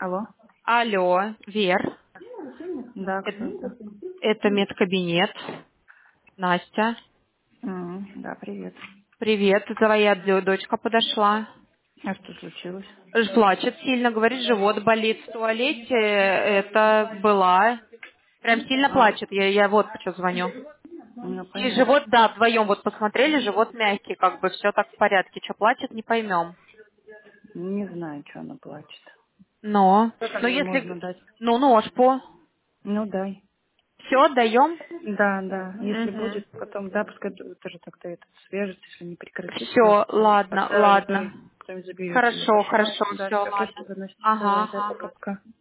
Алло. Алло, Вер, Да, э- кто это? это медкабинет. Настя, Да, привет. привет, твоя дочка подошла. А что случилось? Плачет сильно, говорит, живот болит в туалете. Это была. Прям сильно плачет, я вот почему звоню. Ну, И понятно. живот, да, вдвоем вот посмотрели, живот мягкий, как бы все так в порядке. Что плачет, не поймем. Не знаю, что она плачет. Но, Что там ну ей можно если, дать? ну ножку, Ну, дай. все, даем. Да, да. Если Угу. будет, потом, да, пускай тоже тогда это свяжется, если не прекратит, Все, просто ладно, поставили, то ладно. и кто-нибудь заберет ее. Хорошо, Хорошо? хорошо, Да, все, все, ладно. спасибо, Настя. Ага, Давай, да, ага. пока-пока.